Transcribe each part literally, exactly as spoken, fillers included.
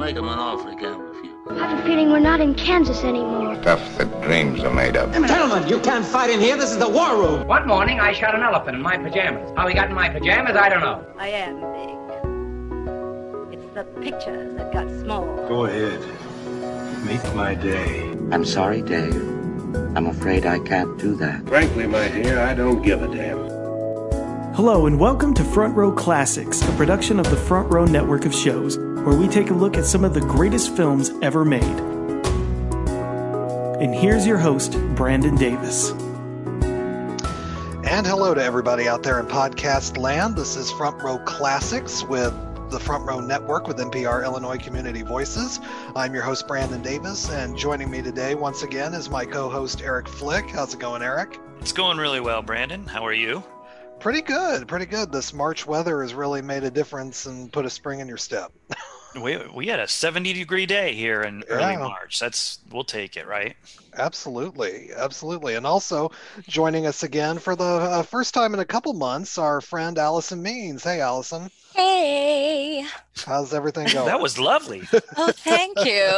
make him an offer again with you. I have a feeling we're not in Kansas anymore. Stuff that dreams are made of. Gentlemen, you can't fight in here. This is the war room. One morning, I shot an elephant in my pajamas. How he got in my pajamas, I don't know. I am big. It's the picture that got small. Go ahead. Make my day. I'm sorry, Dave. I'm afraid I can't do that. Frankly, my dear, I don't give a damn. Hello and welcome to Front Row Classics, a production of the Front Row network of shows, where we take a look at some of the greatest films ever made. And here's your host, Brandon Davis. And hello to everybody out there in podcast land. This is Front Row Classics with the Front Row Network with N P R Illinois Community Voices. I'm your host, Brandon Davis, and joining me today once again is my co-host, Eric Flick. How's it going, Eric? It's going really well, Brandon. How are you? Pretty good, pretty good. This March weather has really made a difference and put a spring in your step. we we had a seventy degree day here in early Yeah. March. That's we'll take it, right? Absolutely, absolutely. And also joining us again for the uh, first time in a couple months, our friend Allison Means. Hey, Allison. Hey. How's everything going? That was lovely. Oh, thank you.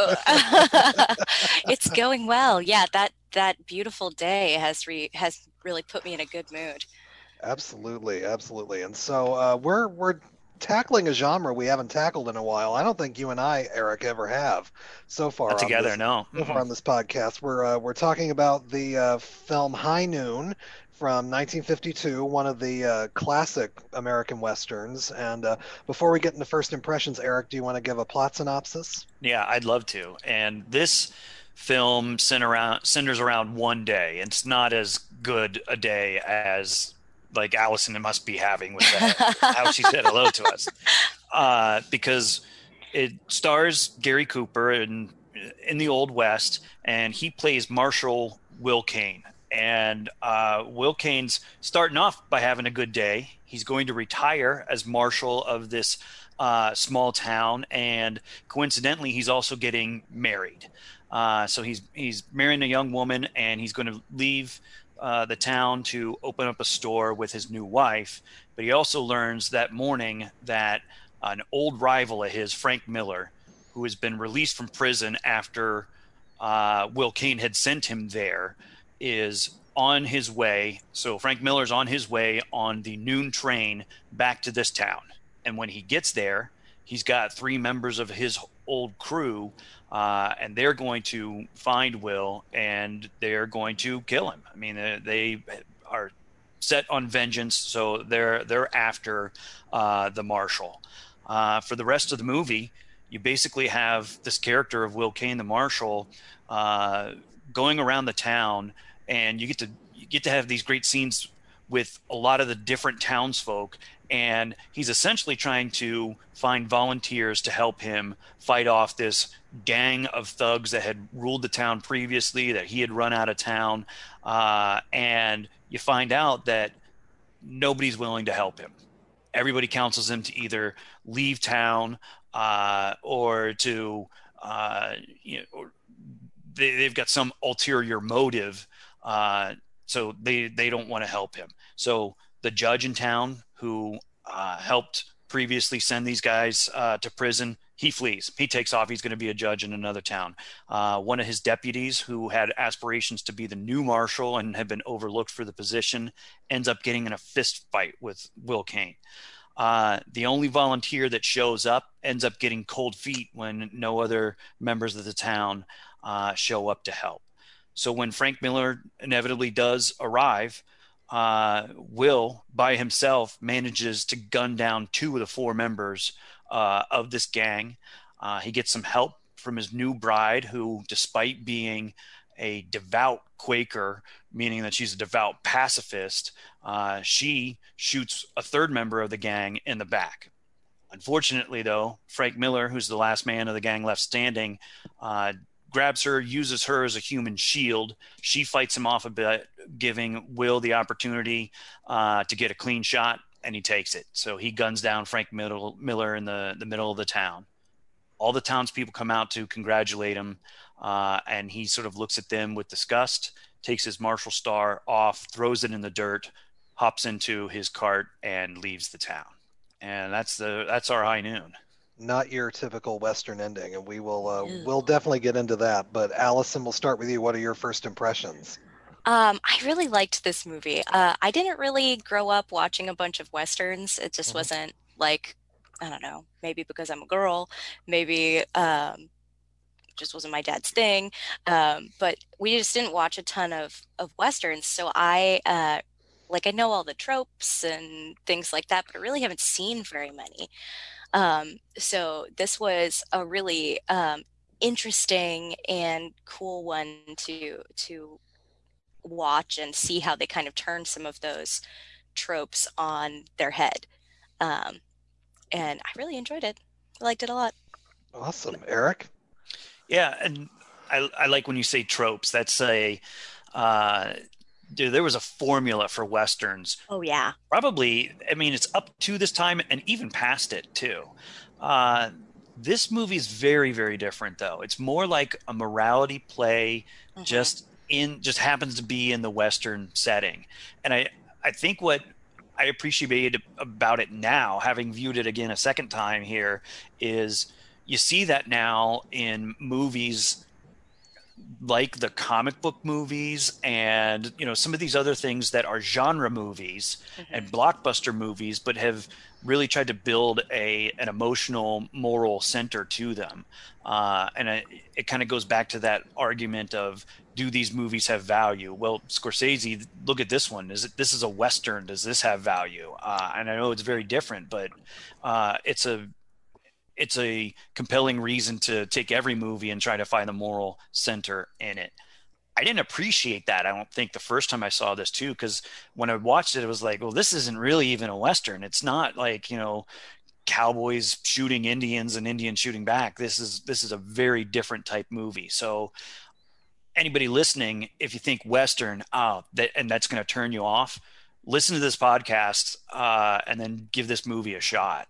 It's going well. Yeah, that that beautiful day has re, has really put me in a good mood. Absolutely, absolutely. And so uh, we're we're tackling a genre we haven't tackled in a while. I don't think you and I, Eric, ever have so far. Not together, this, no. So far on this podcast, we're uh, we're talking about the uh, film High Noon from nineteen fifty-two, one of the uh, classic American westerns. And uh, before we get into first impressions, Eric, do you want to give a plot synopsis? Yeah, I'd love to. And this film center around, centers around one day. It's not as good a day as like Allison must be having with that, how she said hello to us, uh, because it stars Gary Cooper in in the Old West, and he plays Marshal Will Kane. And uh, Will Kane's starting off by having a good day. He's going to retire as marshal of this uh, small town, and coincidentally, he's also getting married. Uh, so he's he's marrying a young woman, and he's going to leave Uh, the town to open up a store with his new wife. But he also learns that morning that an old rival of his, Frank Miller, who has been released from prison after uh, Will Kane had sent him there, is on his way. So Frank Miller's on his way on the noon train back to this town. And when he gets there, he's got three members of his old crew, uh, and they're going to find Will, and they're going to kill him. I mean, they, they are set on vengeance, so they're they're after uh, the marshal. Uh, for the rest of the movie, you basically have this character of Will Kane, the marshal, uh, going around the town, and you get to you get to have these great scenes with a lot of the different townsfolk. And he's essentially trying to find volunteers to help him fight off this gang of thugs that had ruled the town previously, that he had run out of town. Uh, and you find out that nobody's willing to help him. Everybody counsels him to either leave town uh, or to, uh, you know, or they, they've got some ulterior motive. Uh, so they, they don't want to help him. So the judge in town who uh, helped previously send these guys uh, to prison, he flees. He takes off. He's going to be a judge in another town. Uh, one of his deputies who had aspirations to be the new marshal and had been overlooked for the position ends up getting in a fist fight with Will Kane. Uh, the only volunteer that shows up ends up getting cold feet when no other members of the town uh, show up to help. So when Frank Miller inevitably does arrive, Uh, Will, by himself, manages to gun down two of the four members uh, of this gang. Uh, he gets some help from his new bride, who, despite being a devout Quaker, meaning that she's a devout pacifist, uh, she shoots a third member of the gang in the back. Unfortunately, though, Frank Miller, who's the last man of the gang left standing, uh, grabs her, uses her as a human shield. She fights him off a bit, giving Will the opportunity uh, to get a clean shot, and he takes it. So he guns down Frank Middle, Miller in the, the middle of the town. All the townspeople come out to congratulate him, uh, and he sort of looks at them with disgust, takes his marshal star off, throws it in the dirt, hops into his cart, and leaves the town. And that's the that's our High Noon. not your typical Western ending, and we will uh, we'll definitely get into that. But Allison, we'll start with you. What are your first impressions? Um, I really liked this movie. Uh, I didn't really grow up watching a bunch of Westerns. It just mm-hmm. wasn't like, I don't know, maybe because I'm a girl, maybe um, just wasn't my dad's thing. Um, but we just didn't watch a ton of, of Westerns. So I, uh, like, I know all the tropes and things like that, but I really haven't seen very many. Um, so this was a really um, interesting and cool one to, to watch and see how they kind of turn some of those tropes on their head. Um, and I really enjoyed it. I liked it a lot. Awesome. Eric? Yeah, and I, I like when you say tropes. That's a, uh, dude, there was a formula for Westerns. Oh, yeah. Probably, I mean, it's up to this time and even past it, too. Uh, this movie is very, very different, though. It's more like a morality play, mm-hmm. just in just happens to be in the Western setting. And I, I think what I appreciate about it now, having viewed it again a second time here, is you see that now in movies like the comic book movies and, you know, some of these other things that are genre movies mm-hmm. and blockbuster movies, but have really tried to build a an emotional, moral center to them. Uh, and it, it kind of goes back to that argument of, do these movies have value? Well, Scorsese, look at this one. Is it, this is a Western. Does this have value? Uh, and I know it's very different, but uh, it's a it's a compelling reason to take every movie and try to find the moral center in it. I didn't appreciate that, I don't think, the first time I saw this too, because when I watched it, it was like, well, this isn't really even a Western. It's not like, you know, cowboys shooting Indians and Indians shooting back. This is this is a very different type movie. So anybody listening, if you think Western, oh, that, and that's going to turn you off, listen to this podcast uh, and then give this movie a shot.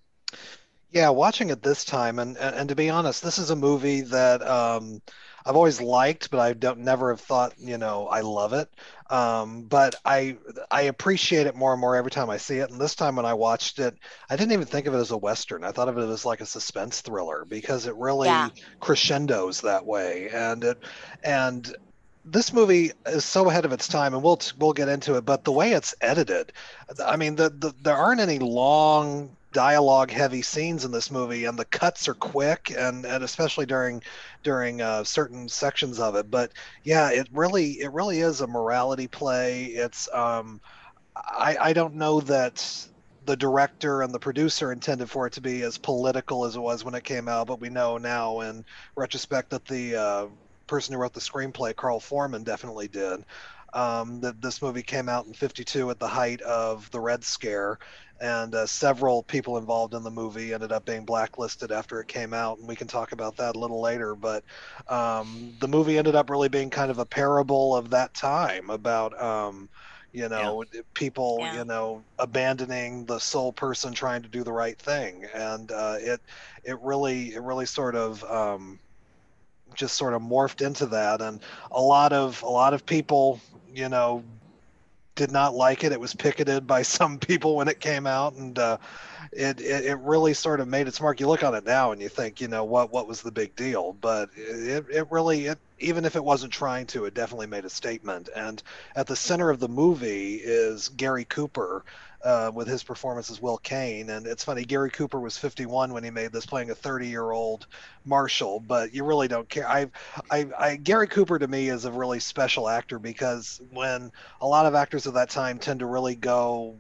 Yeah, watching it this time, and, and, and to be honest, this is a movie that um, I've always liked, but I don't never have thought, you know, I love it. Um, but I I appreciate it more and more every time I see it. And this time when I watched it, I didn't even think of it as a Western. I thought of it as like a suspense thriller because it really yeah. crescendos that way. And it and this movie is so ahead of its time, and we'll we'll get into it. But the way it's edited, I mean, the, the there aren't any long dialogue heavy scenes in this movie, and the cuts are quick, and, and especially during during uh, certain sections of it. But yeah, it really it really is a morality play. It's um, I I don't know that the director and the producer intended for it to be as political as it was when it came out, but we know now in retrospect that the uh, person who wrote the screenplay, Carl Foreman, definitely did. Um, that this movie came out in fifty-two at the height of the Red Scare, and uh, several people involved in the movie ended up being blacklisted after it came out, and we can talk about that a little later. But um, the movie ended up really being kind of a parable of that time about, um, you know, yeah. people, yeah. you know, abandoning the sole person trying to do the right thing, and uh, it it really it really sort of um, just sort of morphed into that, and a lot of a lot of people, you know, did not like it. It was picketed by some people when it came out, and uh, it, it it really sort of made its mark. You look on it now and you think, you know, what what was the big deal? But it it really it even if it wasn't trying to, it definitely made a statement. And at the center of the movie is Gary Cooper, uh, with his performance as Will Kane. And it's funny, Gary Cooper was fifty-one when he made this, playing a thirty-year-old marshal. But you really don't care. I, I, I, Gary Cooper to me is a really special actor, because when a lot of actors of that time tend to really go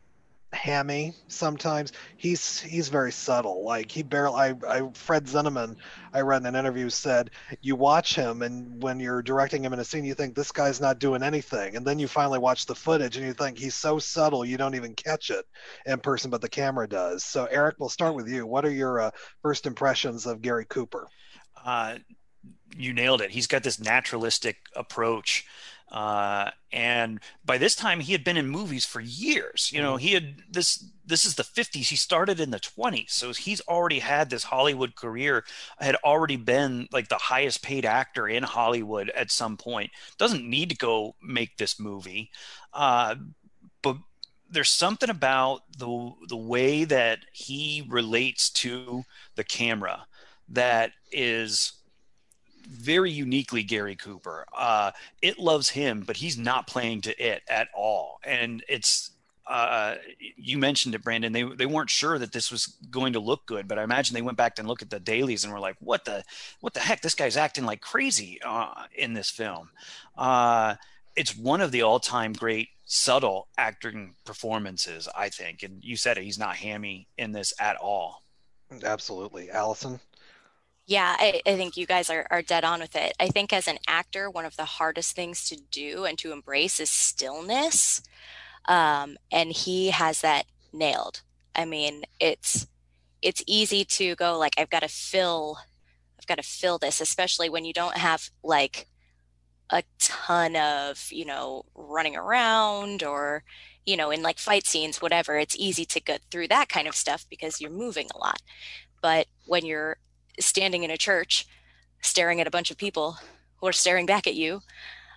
hammy sometimes, he's he's very subtle. Like he barely I, I Fred Zinnemann, I read in an interview, said you watch him, and when you're directing him in a scene you think this guy's not doing anything, and then you finally watch the footage and you think he's so subtle you don't even catch it in person, but the camera does. So Eric, we'll start with you. What are your uh, first impressions of Gary Cooper? Uh, you nailed it. He's got this naturalistic approach. Uh, and by this time he had been in movies for years. You know, he had this, this is the fifties. He started in the twenties. So he's already had this Hollywood career, had already been like the highest paid actor in Hollywood at some point. Doesn't need to go make this movie. Uh, but there's something about the the way that he relates to the camera that is very uniquely Gary Cooper. Uh, it loves him, but he's not playing to it at all. And it's, uh, you mentioned it, Brandon, they, they weren't sure that this was going to look good, but I imagine they went back and looked at the dailies and were like, what the, what the heck? This guy's acting like crazy uh, in this film. Uh, it's one of the all-time great subtle acting performances, I think. And you said it, he's not hammy in this at all. Absolutely. Allison? Yeah, I, I think you guys are, are dead on with it. I think as an actor, one of the hardest things to do and to embrace is stillness. Um, and he has that nailed. I mean, it's it's easy to go like, I've got to fill, I've got to fill this, especially when you don't have like a ton of, you know, running around or, you know, in like fight scenes, whatever. It's easy to get through that kind of stuff because you're moving a lot. But when you're standing in a church, staring at a bunch of people who are staring back at you,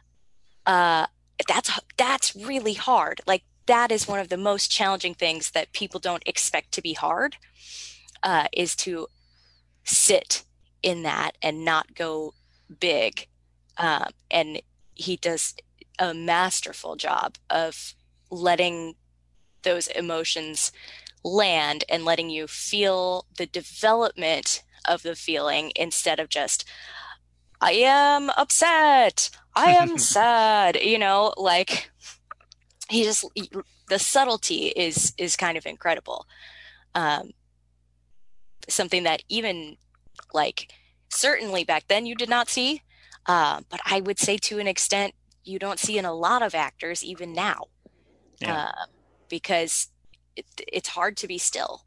uh, that's that's really hard. Like that is one of the most challenging things that people don't expect to be hard, uh, is to sit in that and not go big. Um, and he does a masterful job of letting those emotions land and letting you feel the development of the feeling instead of just, I am upset, I am sad, you know, like he just, the subtlety is, is kind of incredible. Um, something that even like, certainly back then you did not see, uh, but I would say to an extent, you don't see in a lot of actors even now, yeah. uh, because it, it's hard to be still.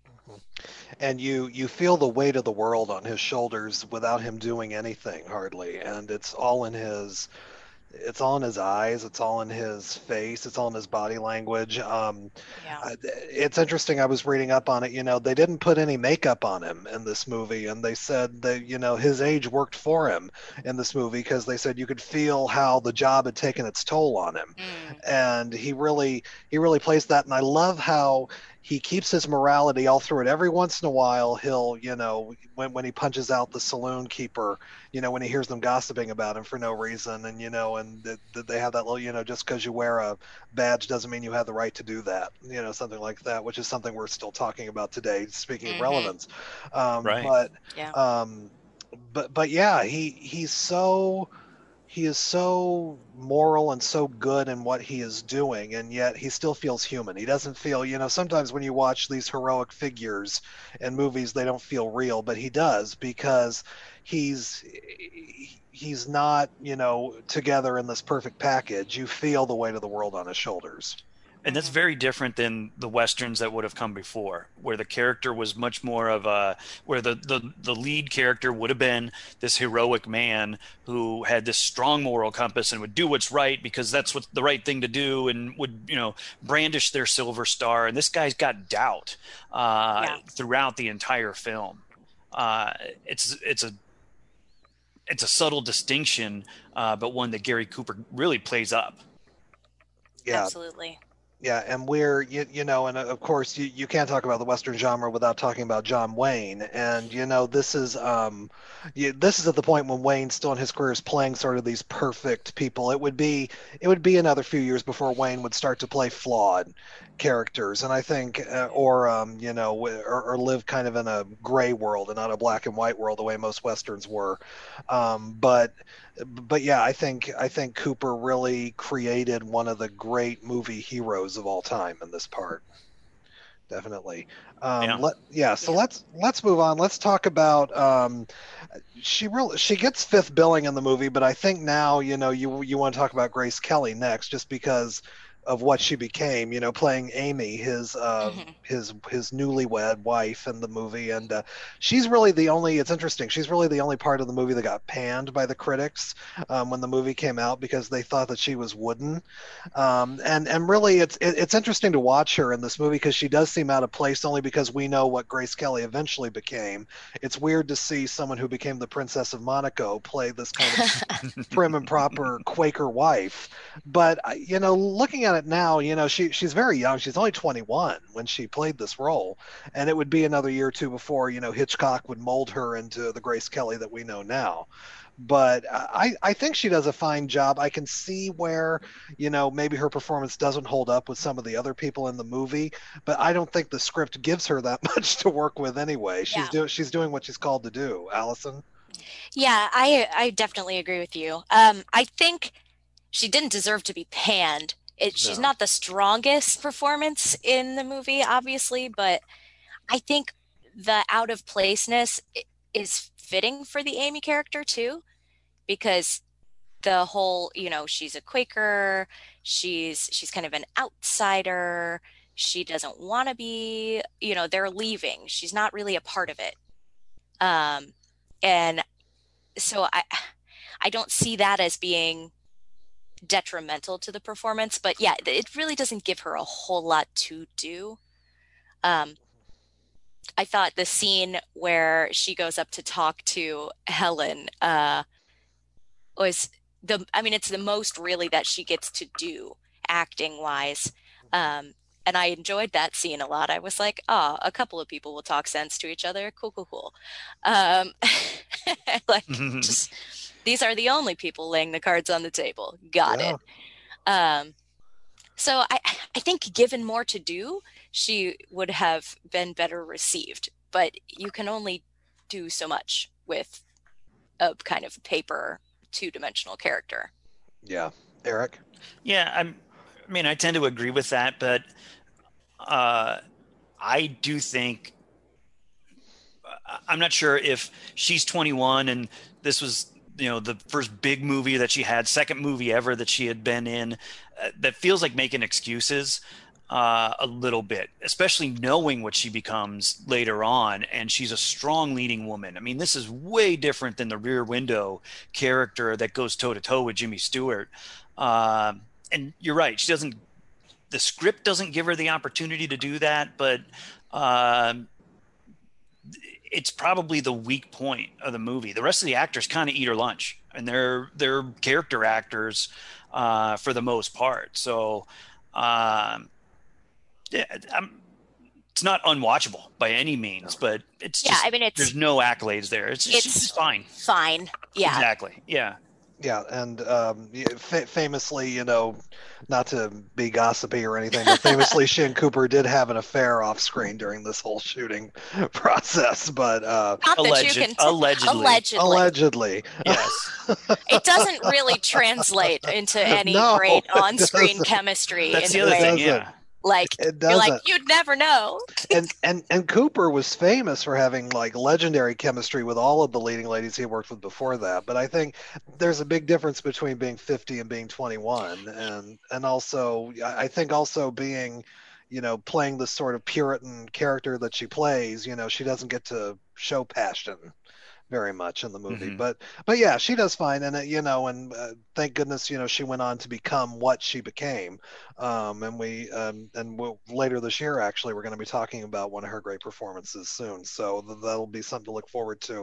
And you you feel the weight of the world on his shoulders without him doing anything hardly, and it's all in his it's all in his eyes, it's all in his face, it's all in his body language. Um, yeah. It's interesting. I was reading up on it. You know, they didn't put any makeup on him in this movie, and they said that, you know, his age worked for him in this movie because they said you could feel how the job had taken its toll on him, mm. and he really he really plays that. And I love how he keeps his morality all through it. Every once in a while, he'll, you know, when when he punches out the saloon keeper, you know, when he hears them gossiping about him for no reason, and, you know, and th- th- they have that little, you know, just because you wear a badge doesn't mean you have the right to do that, you know, something like that, which is something we're still talking about today, speaking mm-hmm. of relevance. Um, right. But, yeah. Um, but, but yeah, he he's so... He is so moral and so good in what he is doing, and yet he still feels human. He doesn't feel, you know, sometimes when you watch these heroic figures in movies, they don't feel real, but he does, because he's he's not, you know, together in this perfect package. You feel the weight of the world on his shoulders. And that's very different than the Westerns that would have come before, where the character was much more of a, where the, the, the lead character would have been this heroic man who had this strong moral compass and would do what's right because that's what the right thing to do, and would, you know, brandish their silver star. And this guy's got doubt uh, yeah. throughout the entire film. Uh, it's, it's a, it's a subtle distinction, uh, but one that Gary Cooper really plays up. Yeah. Absolutely. Yeah, and we're, you, you know, and of course you, you can't talk about the Western genre without talking about John Wayne. And, you know, this is um, you, this is at the point when Wayne, still in his career, is playing sort of these perfect people. It would be it would be another few years before Wayne would start to play flawed characters. And I think, uh, or, um, you know, or, or live kind of in a gray world and not a black and white world the way most Westerns were. Um, but But yeah, I think I think Cooper really created one of the great movie heroes of all time in this part. Definitely. Um, yeah. Let, yeah. So yeah. let's let's move on. Let's talk about. Um, she really she gets fifth billing in the movie, but I think now, you know, you you want to talk about Grace Kelly next, just because of what she became, you know, playing Amy, his uh, mm-hmm. his his newlywed wife in the movie, and uh, she's really the only. It's interesting. She's really the only part of the movie that got panned by the critics um, when the movie came out, because they thought that she was wooden. Um, and and really, it's it, it's interesting to watch her in this movie because she does seem out of place, only because we know what Grace Kelly eventually became. It's weird to see someone who became the Princess of Monaco play this kind of prim and proper Quaker wife. But you know, looking at at it now, you know, she she's very young. She's only twenty-one when she played this role, and it would be another year or two before, you know, Hitchcock would mold her into the Grace Kelly that we know now. But I, I think she does a fine job. I can see where, you know, maybe her performance doesn't hold up with some of the other people in the movie, but I don't think the script gives her that much to work with anyway. She's Yeah. doing she's doing what she's called to do. Allison? Yeah, I I definitely agree with you. Um, I think she didn't deserve to be panned. It, she's No. not the strongest performance in the movie, obviously, but I think the out of placeness i- is fitting for the Amy character too, because the whole, you know, she's a Quaker, she's she's kind of an outsider, she doesn't want to be, you know, they're leaving. She's not really a part of it. Um, and so I I don't see that as being detrimental to the performance, but yeah, it really doesn't give her a whole lot to do. Um, I thought the scene where she goes up to talk to Helen uh, was the, I mean, it's the most really that she gets to do acting wise. Um, and I enjoyed that scene a lot. I was like, oh, a couple of people will talk sense to each other. Cool, cool, cool. Um, like, just, these are the only people laying the cards on the table. Got Yeah. it. Um, so I, I think given more to do, she would have been better received. But you can only do so much with a kind of paper two-dimensional character. Yeah. Eric? Yeah, I'm, I mean, I tend to agree with that, but uh, I do think I'm not sure if she's twenty-one and this was, you know, the first big movie that she had, second movie ever that she had been in. Uh, that feels like making excuses uh, a little bit, especially knowing what she becomes later on. And she's a strong leading woman. I mean, this is way different than the Rear Window character that goes toe to toe with Jimmy Stewart. Uh, and you're right. She doesn't, the script doesn't give her the opportunity to do that, but um, it's probably the weak point of the movie. The rest of the actors kind of eat her lunch, and they're they're character actors uh, for the most part. So, um, yeah, I'm, it's not unwatchable by any means, but it's Yeah, just I mean, it's- there's no accolades there. It's just, It's it's fine. Fine. Yeah. Exactly. Yeah. Yeah, and um, y- fa- famously, you know, not to be gossipy or anything, but famously, she and Cooper did have an affair off screen during this whole shooting process. But uh, Not that Alleged- you can t- allegedly. allegedly. allegedly, Yes. It doesn't really translate into any No, great it on-screen doesn't. chemistry. That's in the other a way. thing. doesn't. Yeah. Like, It you're like, doesn't. you'd never know. and and and Cooper was famous for having like legendary chemistry with all of the leading ladies he worked with before that. But I think there's a big difference between being fifty and being twenty-one, and and also I I think also being, you know, playing the sort of Puritan character that she plays. You know, she doesn't get to show passion very much in the movie, Mhm. but but yeah, she does fine, and uh, you know, and uh, thank goodness, you know, she went on to become what she became, um, and we um, and we'll, later this year actually we're going to be talking about one of her great performances soon, so th- that'll be something to look forward to.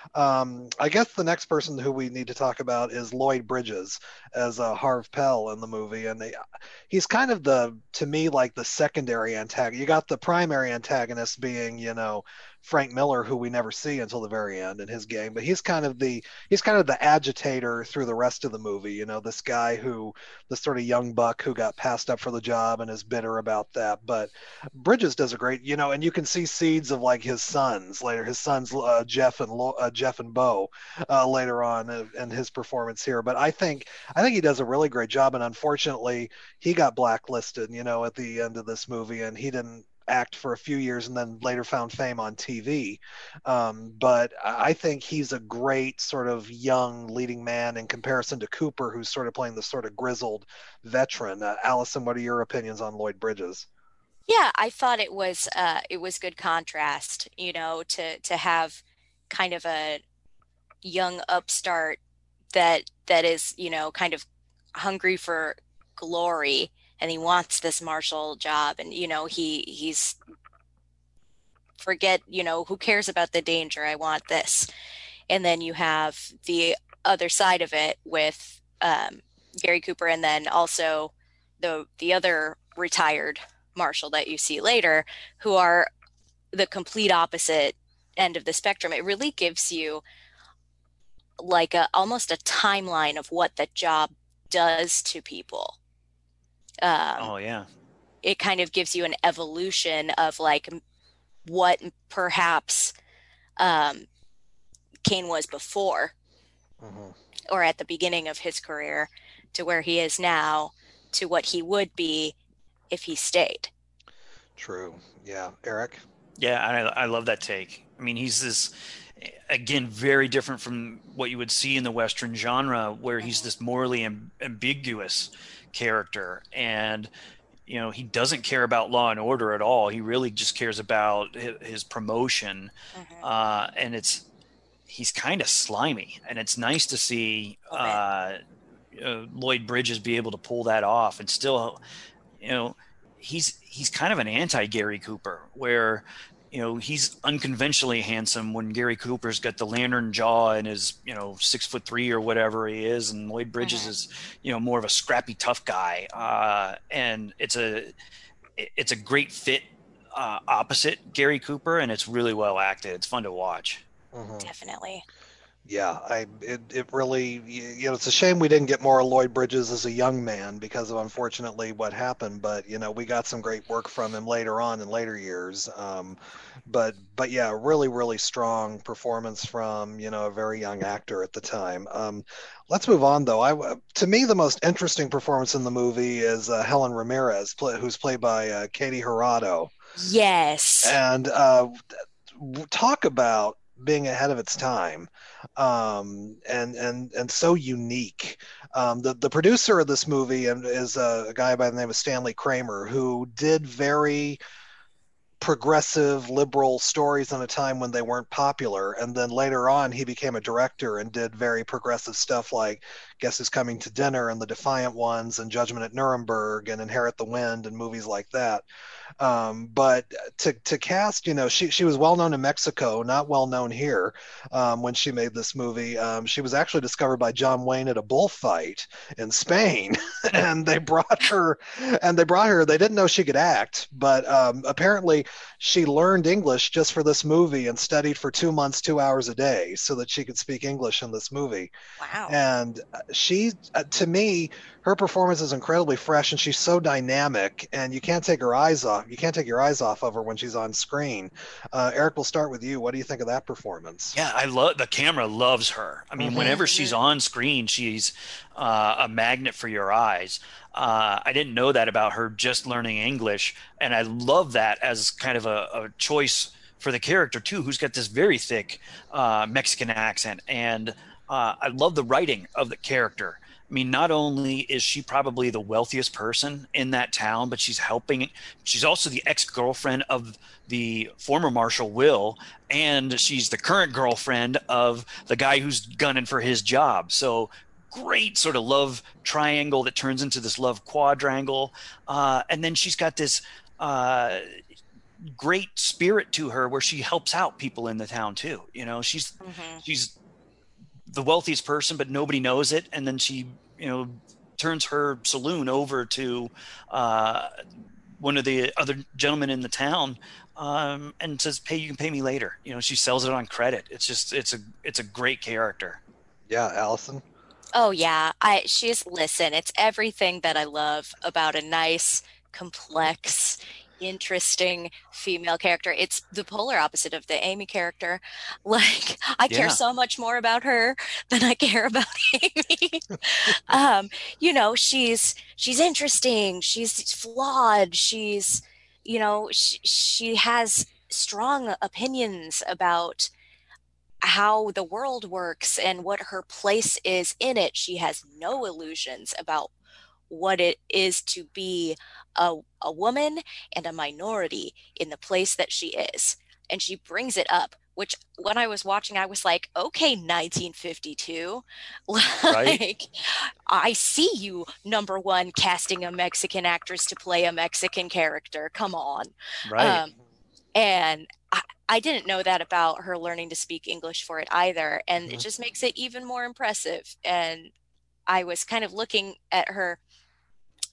Um, I guess the next person who we need to talk about is Lloyd Bridges as uh, Harv Pell in the movie, and they, he's kind of the, to me, like the secondary antagonist. You got the primary antagonist being, you know, Frank Miller, who we never see until the very end in his gang, but he's kind of the he's kind of the agitator through the rest of the movie. You know, this guy who, the sort of young buck who got passed up for the job and is bitter about that. But Bridges does a great, you know, and you can see seeds of like his sons later, his sons uh, Jeff and Lo, uh, Jeff and Bo uh, later on uh, in his performance here. But I think I think he does a really great job, and unfortunately, he got blacklisted, you know, at the end of this movie, and he didn't act for a few years and then later found fame on T V. Um, but I think he's a great sort of young leading man in comparison to Cooper, who's sort of playing the sort of grizzled veteran. Uh, Allison, what are your opinions on Lloyd Bridges? Yeah, I thought it was uh, it was good contrast, you know, to to have kind of a young upstart that that is, you know, kind of hungry for glory, and he wants this marshal job, and you know, he he's forget, you know, who cares about the danger? I want this. And then you have the other side of it with um, Gary Cooper, and then also the the other retired marshal that you see later, who are the complete opposite end of the spectrum. It really gives you like a almost a timeline of what the job does to people. Um, oh yeah. It kind of gives you an evolution of like what perhaps um, Kane was before, mm-hmm. or at the beginning of his career, to where he is now, to what he would be if he stayed. True. Yeah. Eric? Yeah, I, I love that take. I mean, he's this, again, very different from what you would see in the Western genre, where he's this morally amb- ambiguous character. And, you know, he doesn't care about law and order at all. He really just cares about his, his promotion. Mm-hmm. Uh, and it's, he's kind of slimy. And it's nice to see uh, uh, Lloyd Bridges be able to pull that off. And still, you know, he's he's kind of an anti-Gary Cooper, where, you know, he's unconventionally handsome when Gary Cooper's got the lantern jaw and is, you know, six foot three or whatever he is, and Lloyd Bridges mm-hmm. is, you know, more of a scrappy, tough guy. Uh, and it's a it's a great fit uh, opposite Gary Cooper, and it's really well acted. It's fun to watch. Mm-hmm. Definitely. Yeah, I it, it really, you know, it's a shame we didn't get more Lloyd Bridges as a young man because of, unfortunately, what happened. But, you know, we got some great work from him later on in later years. Um, but, but yeah, really, really strong performance from, you know, a very young actor at the time. Um, let's move on, though. I, to me, the most interesting performance in the movie is uh, Helen Ramirez, play, who's played by uh, Katie Hirado. Yes. And uh, talk about being ahead of its time, um, and and and so unique. Um, the the producer of this movie is a, a guy by the name of Stanley Kramer, who did very progressive, liberal stories in a time when they weren't popular, and then later on he became a director and did very progressive stuff like Guess Who's Coming to Dinner and The Defiant Ones and Judgment at Nuremberg and Inherit the Wind and movies like that. Um, but to to cast, you know, she she was well known in Mexico, not well known here um, when she made this movie. Um, she was actually discovered by John Wayne at a bullfight in Spain, and they brought her, and they brought her. They didn't know she could act, but um, apparently she learned English just for this movie and studied for two months, two hours a day, so that she could speak English in this movie. Wow! And she, uh, to me, her performance is incredibly fresh, and she's so dynamic, and you can't take her eyes off. You can't take your eyes off of her when she's on screen. Uh, Eric, we'll start with you. What do you think of that performance? Yeah, I love the camera loves her. I mean, mm-hmm. whenever she's on screen, she's uh, a magnet for your eyes. Uh, I didn't know that about her just learning English, and I love that as kind of a, a choice for the character too, who's got this very thick uh, Mexican accent, and uh, I love the writing of the character. I mean, not only is she probably the wealthiest person in that town, but she's helping. She's also the ex-girlfriend of the former Marshal Will, and she's the current girlfriend of the guy who's gunning for his job. So great sort of love triangle that turns into this love quadrangle. Uh, and then she's got this uh, great spirit to her where she helps out people in the town too. You know, she's mm-hmm. she's the wealthiest person, but nobody knows it. And then she, you know, turns her saloon over to uh, one of the other gentlemen in the town um, and says, "Pay, you can pay me later." You know, she sells it on credit. It's just, it's a, it's a great character. Yeah. Allison. Oh yeah. I, she's, listen, it's everything that I love about a nice, complex, interesting female character. It's the polar opposite of the Amy character. Like, I care yeah. so much more about her than I care about Amy. um, you know, she's she's interesting, she's flawed, she's, you know, she, she has strong opinions about how the world works and what her place is in it. She has no illusions about what it is to be a, a woman and a minority in the place that she is. And she brings it up, which when I was watching, I was like, okay, nineteen fifty-two. Like, right. I see you, number one, casting a Mexican actress to play a Mexican character. Come on. Right. Um, and I, I didn't know that about her learning to speak English for it either. And mm-hmm. it just makes it even more impressive. And I was kind of looking at her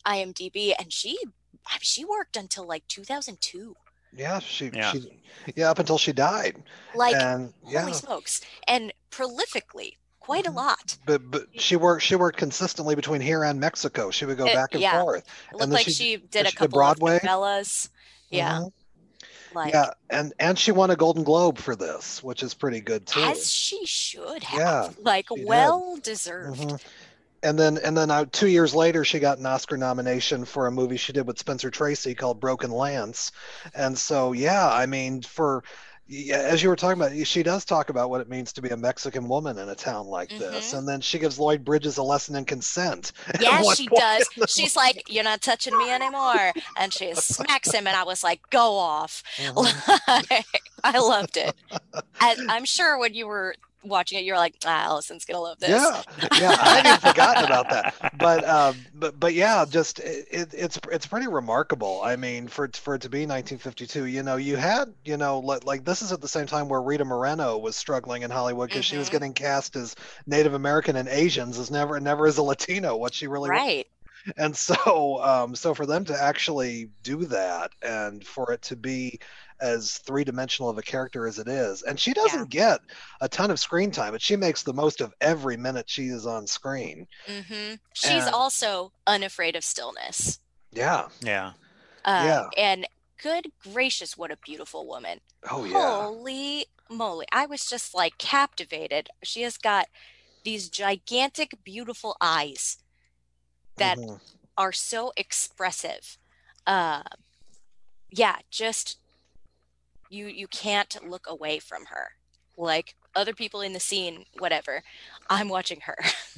IMDb, and she she worked until like two thousand two. Yeah, she, Yeah. she, yeah, up until she died. Like, and yeah, holy smokes, and prolifically, quite a lot. but but she worked she worked consistently between here and Mexico. She would go It- back and yeah. forth. It looked And then like she- she, then did a she did couple Broadway. of novellas. Yeah. Mhm. Like, Yeah, and and she won a Golden Globe for this, which is pretty good too. as she should have. Yeah, like, she did. well deserved. Mhm. And then and then uh, two years later, she got an Oscar nomination for a movie she did with Spencer Tracy called Broken Lance. And so, yeah, I mean, for yeah, as you were talking about, she does talk about what it means to be a Mexican woman in a town like this. Mhm. And then she gives Lloyd Bridges a lesson in consent. at Yeah, one she point does. in the She's like, "You're not touching me anymore," and she smacks him, and I was like, "Go off!" Mhm. I loved it. And I'm sure when you were watching it, you were like, "Ah, Allison's gonna love this." Yeah, yeah, I hadn't even forgotten about that. But, uh, but, but yeah, just it, it, it's it's pretty remarkable. I mean, for it- for it to be nineteen fifty-two, you know, you had, you know, like, like this is at the same time where Rita Moreno was struggling in Hollywood because she was Mhm. getting cast as Native American and Asians, as never never as a Latino, what she really was. Right. And so, um, so for them to actually do that, and for it to be as three-dimensional of a character as it is, and she doesn't get a ton of screen time, but she makes the most of every minute she is on screen. hmm She's And- also unafraid of stillness. Yeah. Yeah. Uh, Yeah. And good gracious, what a beautiful woman. Oh yeah. Holy moly. I was just like captivated. She has got these gigantic, beautiful eyes that Mhm. are so expressive. Uh, yeah, just you you can't look away from her. Like other people in the scene, whatever. I'm watching her.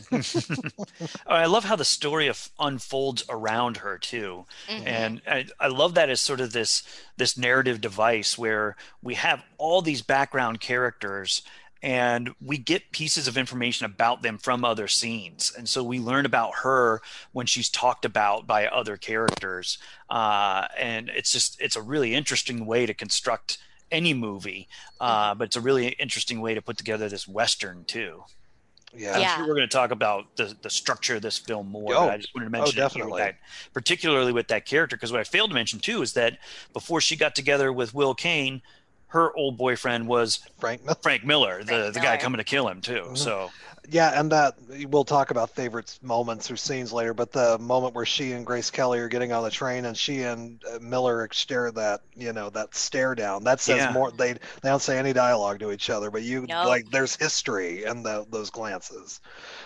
Oh, I love how the story of, unfolds around her too, Mhm. and I, I love that as sort of this this narrative device where we have all these background characters and we get pieces of information about them from other scenes, and so we learn about her when she's talked about by other characters, uh, and it's just it's a really interesting way to construct any movie, uh, but it's a really interesting way to put together this Western too. Yeah. I'm Yeah. sure we're going to talk about the, the structure of this film more. Oh, but I just wanted to oh, mention it here definitely. with that, particularly with that character, because what I failed to mention too is that before she got together with Will Kane, her old boyfriend was Frank Miller. Frank Miller, the, Frank the guy Miller. coming to kill him too. Mhm. So Yeah, and that we'll talk about favorite moments or scenes later, but the moment where she and Grace Kelly are getting on the train and she and uh, Miller stare that, you know, that stare down, that says Yeah. more. They they don't say any dialogue to each other, but you No. like there's history in the, those glances.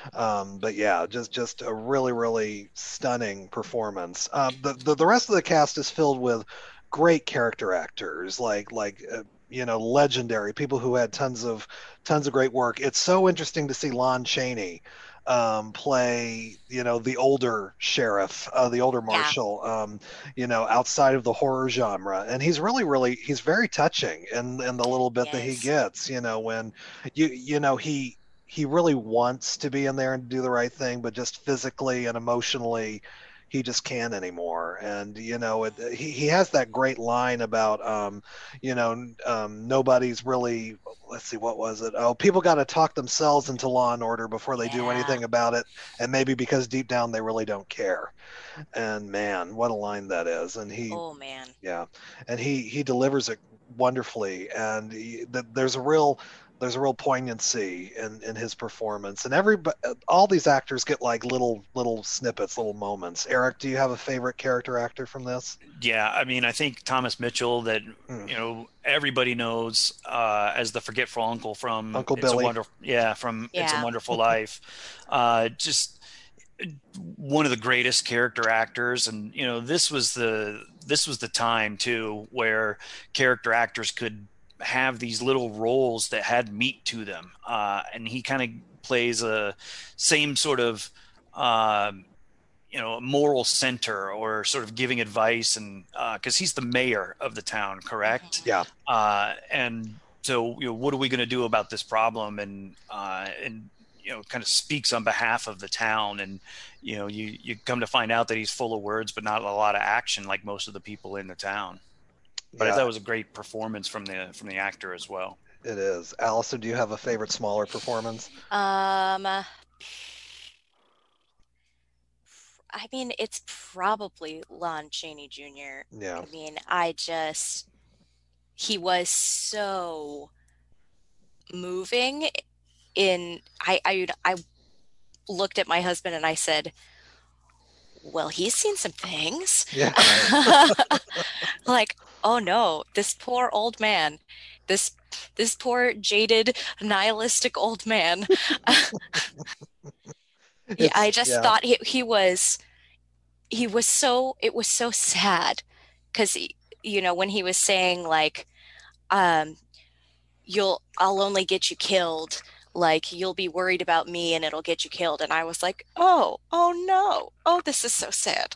Um, but yeah, just just a really really stunning performance. Um, the, the the rest of the cast is filled with great character actors, like like. Uh, you know, legendary people who had tons of tons of great work. It's so interesting to see Lon Chaney um, play, you know, the older sheriff, uh, the older marshal, um, you know, outside of the horror genre. And he's really, really, he's very touching in, in the little bit that he Yes. gets, you know, when you, you know, he, he really wants to be in there and do the right thing, but just physically and emotionally, he just can't anymore. And you know, it, he he has that great line about, um, you know, um, nobody's really. Let's see, what was it? Oh, people got to talk themselves into law and order before they do Yeah. anything about it, and maybe because deep down they really don't care. And man, what a line that is! And he, Oh man. yeah, and he he delivers it wonderfully. And he, th- there's a real there's a real poignancy in, in his performance, and every all these actors get like little little snippets, little moments. Eric, do you have a favorite character actor from this? yeah, I mean, I think Thomas Mitchell, that Mm. you know everybody knows uh, as the forgetful uncle from Uncle It's Billy. A Wonderful, yeah, from It's a Yeah. Wonderful Life. Uh, just one of the greatest character actors, and you know this was the this was the time too where character actors could have these little roles that had meat to them, uh, and he kind of plays a same sort of um, you know moral center, or sort of giving advice, and because he's the mayor of the town, correct? Yeah. Uh, and so, you know, what are we going to do about this problem? And uh, and you know, kind of speaks on behalf of the town. And you know, you you come to find out that he's full of words, but not a lot of action, like most of the people in the town. But I Yeah. thought it was a great performance from the from the actor as well. It is. Allison, do you have a favorite smaller performance? Um, I mean, it's probably Lon Chaney Junior Yeah. I mean, I just, he was so moving in, I, I, I looked at my husband and I said, well, he's seen some things. Yeah. Like, oh no, this poor old man, this, this poor jaded, nihilistic old man. Yeah, I just yeah. thought he, he was, he was so, it was so sad because, you know, when he was saying like, um, you'll, I'll only get you killed. Like, you'll be worried about me and it'll get you killed. And I was like, oh, oh no. Oh, this is so sad.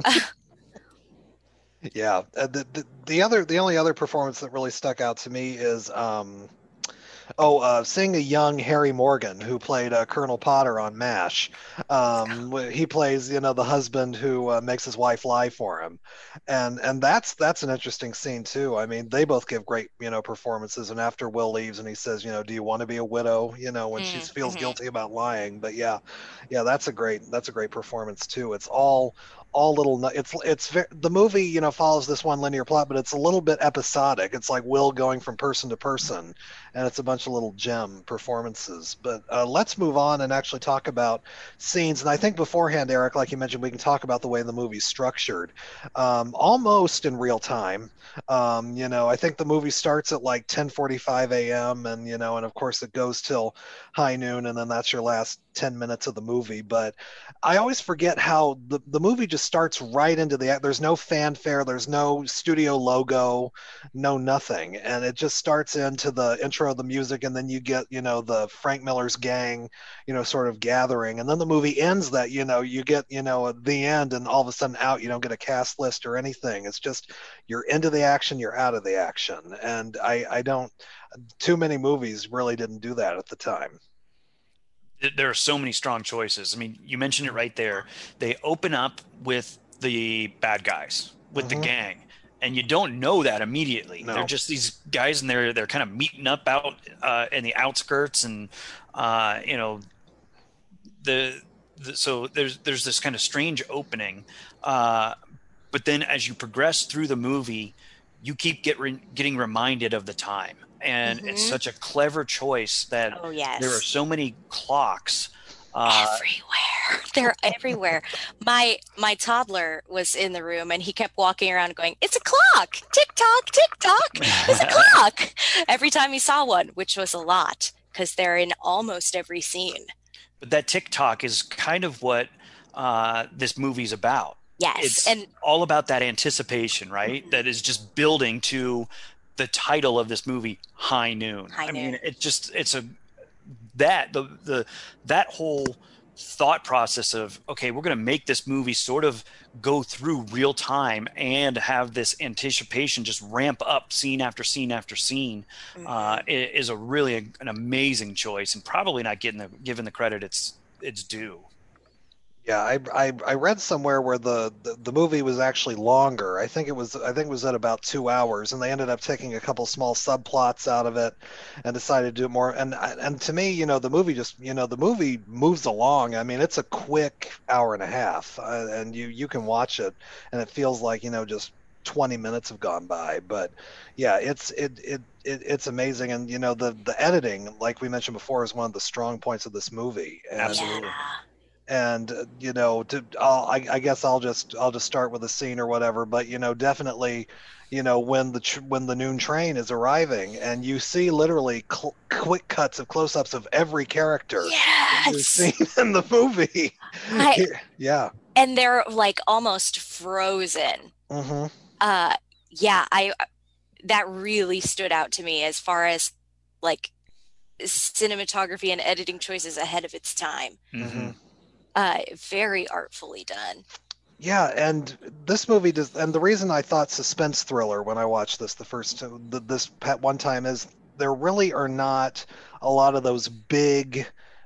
Yeah. Uh, the, the, the other, the only other performance that really stuck out to me is, um, Oh, uh, seeing a young Harry Morgan who played uh, Colonel Potter on MASH. Um, he plays, you know, the husband who uh, makes his wife lie for him, and and that's that's an interesting scene too. I mean, they both give great, you know, performances. And after Will leaves, and he says, you know, do you want to be a widow? You know, when mm, she feels mm-hmm. guilty about lying. But yeah, yeah, that's a great that's a great performance too. It's all. all little it's it's very, the movie, you know, follows this one linear plot, but it's a little bit episodic. It's like Will going from person to person, and it's a bunch of little gem performances. But uh, let's move on and actually talk about scenes. And I think beforehand, Eric, like you mentioned, we can talk about the way the movie's structured, um, almost in real time. Um, you know, I think the movie starts at like ten forty-five a.m. and you know, and of course it goes till high noon, and then that's your last ten minutes of the movie. But I always forget how the, the movie just starts right into the act. There's no fanfare, there's no studio logo, no nothing, and it just starts into the intro of the music, and then you get, you know, the Frank Miller's gang, you know, sort of gathering, and then the movie ends that, you know, you get, you know, at the end, and all of a sudden out, you don't get a cast list or anything. It's just you're into the action, you're out of the action. And I I don't too many movies really didn't do that at the time. There are so many strong choices. I mean, you mentioned it right there. They open up with the bad guys, with mm-hmm. the gang, and you don't know that immediately. No. They're just these guys, and they're they're kind of meeting up out uh, in the outskirts, and uh, you know, the, the so there's there's this kind of strange opening, uh, but then as you progress through the movie, you keep get re- getting reminded of the time. And mm-hmm. it's such a clever choice that oh, yes. there are so many clocks uh, everywhere. They're everywhere. My my toddler was in the room and he kept walking around going, "It's a clock! Tick tock, tick tock! It's a clock!" Every time he saw one, which was a lot because they're in almost every scene. But that tick tock is kind of what uh, this movie's about. Yes, it's and all about that anticipation, right? Mm-hmm. That is just building to the title of this movie, High Noon. High I Noon. mean, it just, it's a, that, the, the, that whole thought process of, okay, we're going to make this movie sort of go through real time and have this anticipation just ramp up scene after scene after scene, mm-hmm. uh, is a really a, an amazing choice, and probably not getting the, given the credit it's, it's due. Yeah, I, I I read somewhere where the, the, the movie was actually longer. I think it was I think it was at about two hours, and they ended up taking a couple small subplots out of it, and decided to do it more. And and to me, you know, the movie just you know the movie moves along. I mean, it's a quick hour and a half, uh, and you you can watch it, and it feels like you know just twenty minutes have gone by. But yeah, it's it it. It, it's amazing, and you know the the editing, like we mentioned before, is one of the strong points of this movie. And, Absolutely. And you know, to I'll, I, I guess I'll just I'll just start with a scene or whatever. But you know, definitely, you know, when the tr- when the noon train is arriving, and you see literally cl- quick cuts of close-ups of every character yes! you've seen in the movie. I, yeah, and they're like almost frozen. Mm-hmm. Uh, yeah, I that really stood out to me as far as like cinematography and editing choices ahead of its time. Mm-hmm. Uh, very artfully done. Yeah, and this movie does, and the reason I thought suspense thriller when I watched this the first the, this one time is there really are not a lot of those big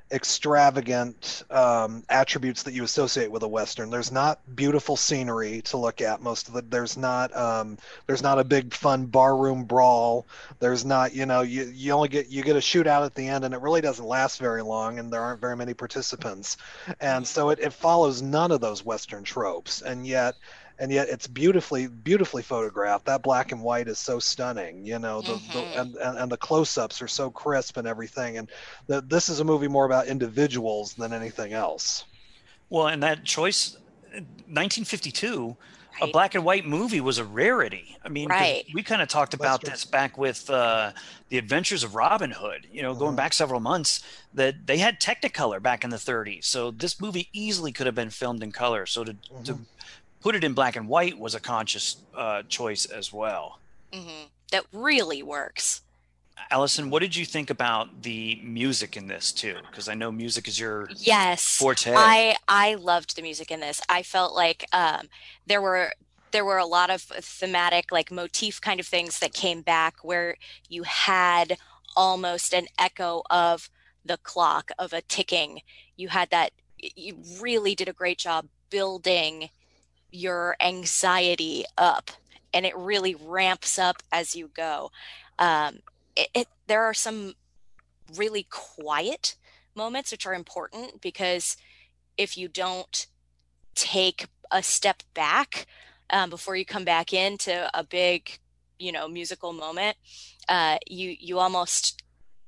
extravagant um, attributes that you associate with a Western. There's not beautiful scenery to look at most of the. There's not um, there's not a big fun barroom brawl. There's not, you know, you, you only get you get a shootout at the end, and it really doesn't last very long, and there aren't very many participants, and so it, it follows none of those Western tropes, and yet. And yet it's beautifully, beautifully photographed. That black and white is so stunning, you know, the, Mm-hmm. the, and, and, and the close-ups are so crisp and everything. And the, this is a movie more about individuals than anything else. Well, and that choice, nineteen fifty-two, Right. a black and white movie was a rarity. I mean, 'cause Right. we kind of talked about true. this back with uh, The Adventures of Robin Hood, you know, going Mhm. back several months, that they had Technicolor back in the thirties. So this movie easily could have been filmed in color. So to, to Mhm. put it in black and white was a conscious uh, choice as well. hmm That really works. Allison, what did you think about the music in this too? Because I know music is your Yes. forte. I I loved the music in this. I felt like um, there were there were a lot of thematic, like motif kind of things that came back where you had almost an echo of the clock, of a ticking. You had that. You really did a great job building your anxiety up, and it really ramps up as you go. Um, it, it there are some really quiet moments which are important, because if you don't take a step back um, before you come back into a big, you know, musical moment, uh, you you almost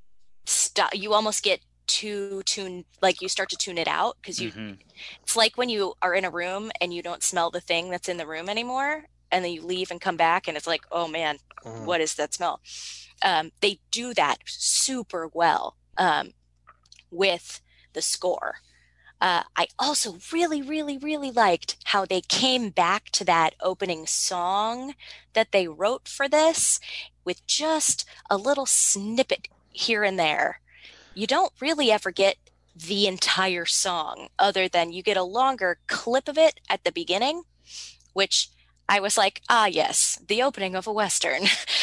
stop. You almost get too tune like you start to tune it out, because you. Mhm. It's like when you are in a room and you don't smell the thing that's in the room anymore, and then you leave and come back, and it's like, oh man, Mhm. what is that smell? Um, they do that super well um, with the score. Uh, I also really, really, really liked how they came back to that opening song that they wrote for this with just a little snippet here and there. You don't really ever get the entire song, other than you get a longer clip of it at the beginning, which I was like, ah, yes, the opening of a Western.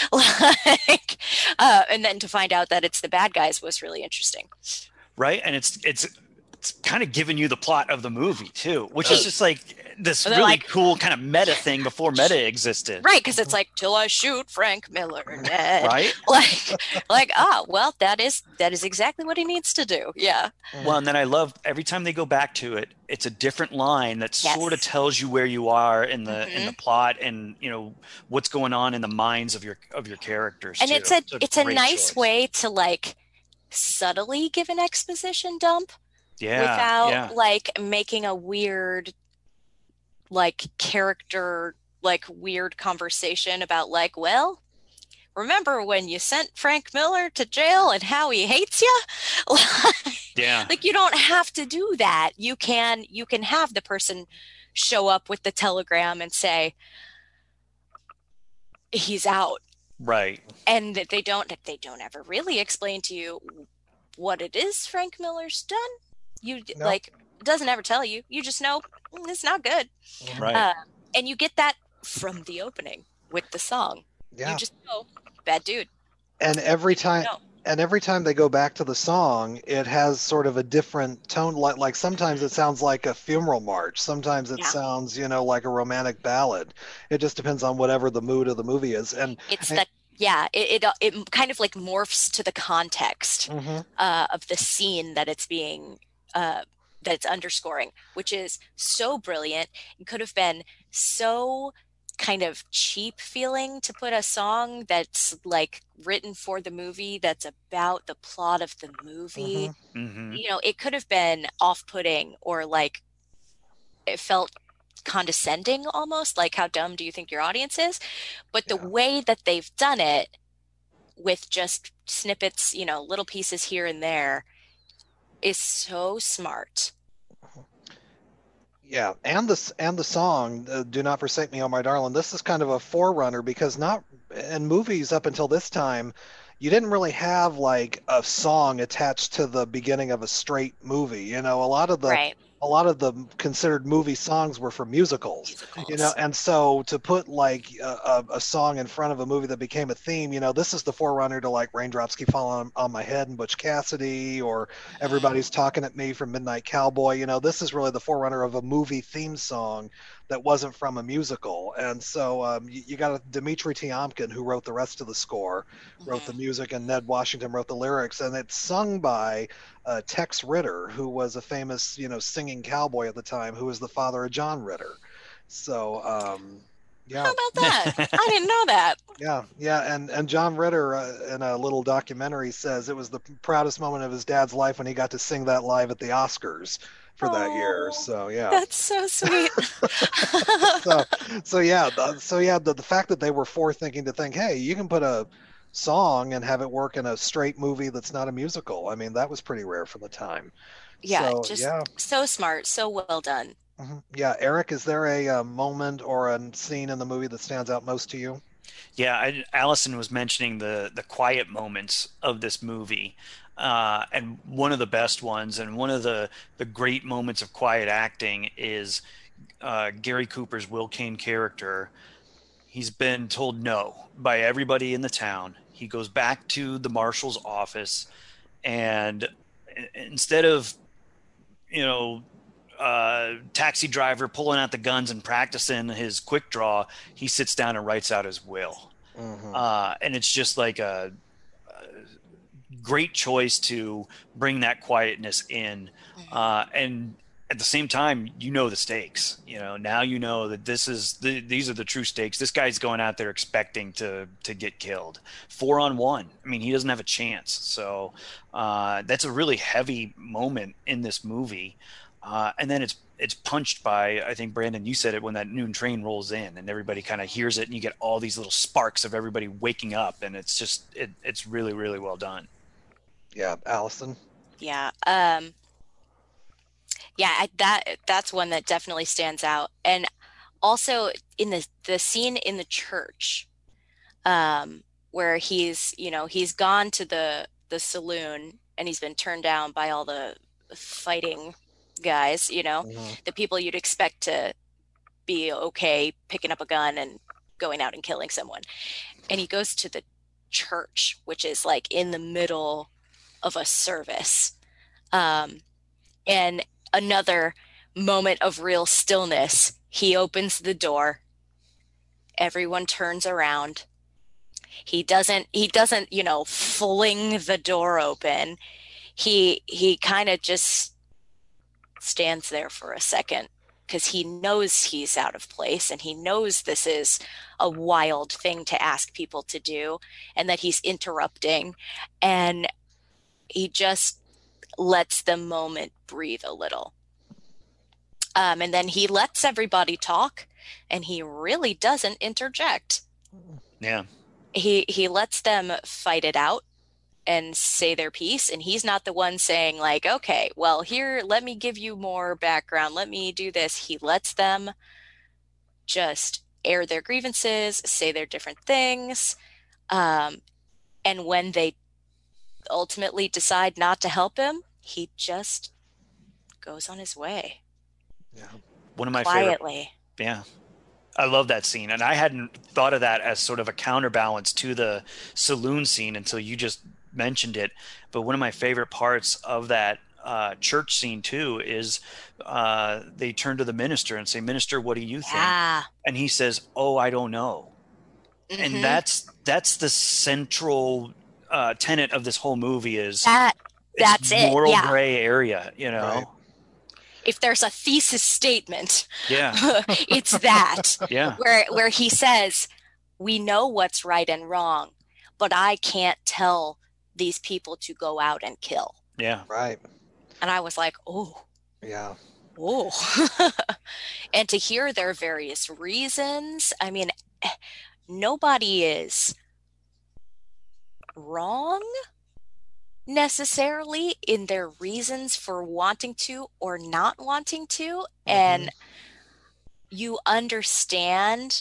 like, uh, and then to find out that it's the bad guys was really interesting. Right, and it's it's it's kind of giving you the plot of the movie too, which Right. is just like this They're really like- cool kind of meta thing before meta existed. Right, because it's like, till I shoot Frank Miller dead. Right. Like, like, ah, well, that is that is exactly what he needs to do. Yeah. Well, and then I love every time they go back to it, it's a different line that Yes. sort of tells you where you are in the in Mhm. the plot, and you know what's going on in the minds of your of your characters. And too. it's a it's a great nice choice. way to like subtly give an exposition dump yeah, without yeah. like making a weird like character like weird conversation about like, well, remember when you sent Frank Miller to jail and how he hates you? Yeah. Like, you don't have to do that. You can you can have the person show up with the telegram and say he's out, Right. and that they don't they don't ever really explain to you what it is Frank Miller's done. You No. like it doesn't ever tell you. You just know "Mm, it's not good. Right. Uh, and you get that from the opening with the song. Yeah. You just know, bad dude. And every time No. and every time they go back to the song, it has sort of a different tone. Like, like sometimes it sounds like a funeral march. Sometimes it Yeah. sounds, you know, like a romantic ballad. It just depends on whatever the mood of the movie is. And It's and- that yeah, it, it it kind of like morphs to the context Mhm. uh, of the scene that it's being uh, that it's underscoring, which is so brilliant. It could have been so kind of cheap feeling to put a song that's like written for the movie that's about the plot of the movie. Mm-hmm. You know, it could have been off-putting, or like it felt condescending almost, like, how dumb do you think your audience is? But the Yeah. way that they've done it with just snippets, you know, little pieces here and there, is so smart. Yeah, and the and the song uh, "Do Not Forsake Me, Oh My Darling." This is kind of a forerunner, because not in movies up until this time, you didn't really have like a song attached to the beginning of a straight movie. You know, a lot of the Right. a a lot of the considered movie songs were from musicals, Musicals. you know, and so to put like a, a, a song in front of a movie that became a theme, you know, this is the forerunner to like Raindrops Keep Falling on, on My Head and Butch Cassidy, or Everybody's Talking at Me from Midnight Cowboy. You know, this is really the forerunner of a movie theme song that wasn't from a musical. And so um, you, you got a Dmitri Tiomkin, who wrote the rest of the score, wrote Mm-hmm. the music, and Ned Washington wrote the lyrics, and it's sung by uh, Tex Ritter, who was a famous, you know, singing cowboy at the time, who was the father of John Ritter. So, um, yeah. How about that? I didn't know that. Yeah, yeah, and and John Ritter uh, in a little documentary says it was the proudest moment of his dad's life when he got to sing that live at the Oscars for that year. Oh, So yeah, That's so sweet. so so yeah, the, so yeah, the the fact that they were forethinking to think, hey, you can put a song and have it work in a straight movie that's not a musical. I mean, that was pretty rare for the time. Yeah, So just yeah. so smart, so well done. Mhm. Yeah, Eric, is there a, uh moment or a scene in the movie that stands out most to you? Yeah, I, Allison was mentioning the the quiet moments of this movie, uh, and one of the best ones, and one of the the great moments of quiet acting is uh, Gary Cooper's Will Kane character. He's been told no by everybody in the town. He goes back to the marshal's office, and instead of, you know, uh, taxi driver pulling out the guns and practicing his quick draw, he sits down and writes out his will. Mhm. Uh, and it's just like a, a great choice to bring that quietness in. Uh, and at the same time, you know the stakes. You know, now you know that this is the, these are the true stakes. This guy's going out there expecting to to get killed. Four on one. I mean, he doesn't have a chance. So uh, that's a really heavy moment in this movie. Uh, and then it's it's punched by, I think, Brandon, you said it, when that noon train rolls in and everybody kind of hears it, and you get all these little sparks of everybody waking up, and it's just it, it's really, really well done. Yeah, Allison. Yeah. Um, yeah, I, that that's one that definitely stands out. And also in the the scene in the church, um, where he's, you know, he's gone to the the saloon and he's been turned down by all the fighting guys, you know, Mhm. the people you'd expect to be okay picking up a gun and going out and killing someone. And he goes to the church, which is like in the middle of a service. Um, and another moment of real stillness. He opens the door. Everyone turns around. He doesn't, he doesn't, you know, fling the door open. He, he kind of just stands there for a second because he knows he's out of place, and he knows this is a wild thing to ask people to do, and that he's interrupting, and he just lets the moment breathe a little. Um, and then he lets everybody talk, and he really doesn't interject. Yeah. He he lets them fight it out and say their piece, and he's not the one saying like, okay, well, here, let me give you more background, let me do this. He lets them just air their grievances, say their different things, um, and when they ultimately decide not to help him, he just goes on his way. Yeah. One of my quietly. favorite. Yeah. I love that scene. And I hadn't thought of that as sort of a counterbalance to the saloon scene until you just mentioned it. But one of my favorite parts of that uh, church scene too is uh, they turn to the minister and say, "Minister, what do you think?" Yeah. And he says, "Oh, I don't know." Mhm. And that's that's the central uh, tenet of this whole movie is that that's it's it. moral Yeah. gray area, you know. Right. If there's a thesis statement, Yeah. it's that. Yeah. Where where he says, we know what's right and wrong, but I can't tell these people to go out and kill. Yeah. Right. And I was like, oh, Yeah. oh. And to hear their various reasons, I mean, nobody is wrong necessarily in their reasons for wanting to or not wanting to. And you understand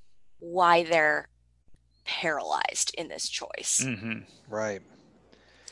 why they're paralyzed in this choice. Mm-hmm. Right.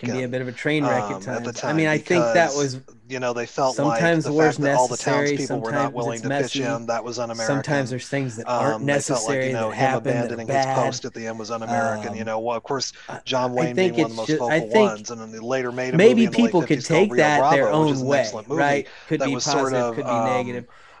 un-American. It can be a bit of a train wreck um, at times. at the time. I mean, I think that was you know they felt sometimes like the war's fact that all the necessary, townspeople were not sometimes willing it's to messy. pitch in. That was un-American. Sometimes there's things that aren't um, they felt like necessary you know that him happen that are abandoning his bad. post at the end was un-American. Um, you know, well, of course, John I Wayne think being one of the most it's vocal just- I think ones, and then they later made a maybe movie in the late people could fifties called take Rio that Bravo, their which is own an way, excellent movie right? Could that be was positive, sort of could be um, negative.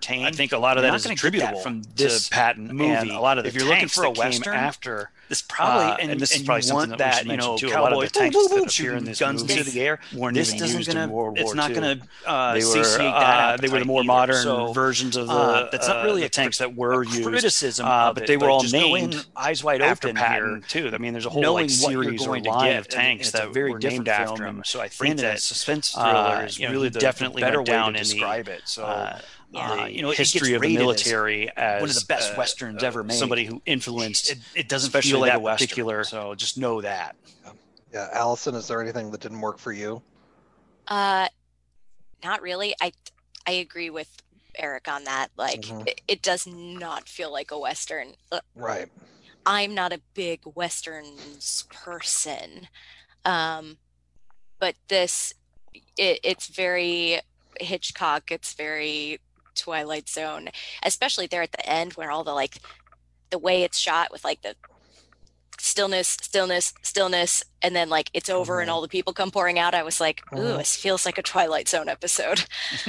entertain. I think a lot of You're that not is gonna get that attributable from to this Patton movie. and a lot of the if you're looking tanks for a that came western after. this probably uh, and, and this is and probably you something want that, that we you should know mention too. A lot of cowboy the tanks woo, woo, that woo, appear shooting in this guns movie into the air. weren't This even doesn't used in gonna World it's War not Two. going to uh, They were satiate that uh, they were the appetite more either. modern So, versions of the uh, that's not uh, really the a tanks crit- that were a used. criticism uh, of but it, they were but all just named going eyes wide after open Patton here, too. I mean, there's a whole knowing like what you're series or going to line get, of and tanks it's a that very were different named after film, him. and So I in think a that suspense uh, thriller is you know, really he the, definitely the better went way down to in the describe it. So, uh, uh, you know, it history gets of the rated military as one of the best uh, westerns ever made. Somebody who influenced, It, it doesn't especially feel like that a western, particular. so just know that. Yeah, Allison, is there anything that didn't work for you? Uh, not really. I I agree with Eric on that. Like, Mhm. it, it does not feel like a western. Uh, Right. I'm not a big westerns person, um, but this it, it's very Hitchcock. It's very Twilight Zone, especially there at the end where all the like the way it's shot with like the stillness, stillness, stillness, and then like it's over Mhm. and all the people come pouring out. I was like, ooh, Mhm. this feels like a Twilight Zone episode.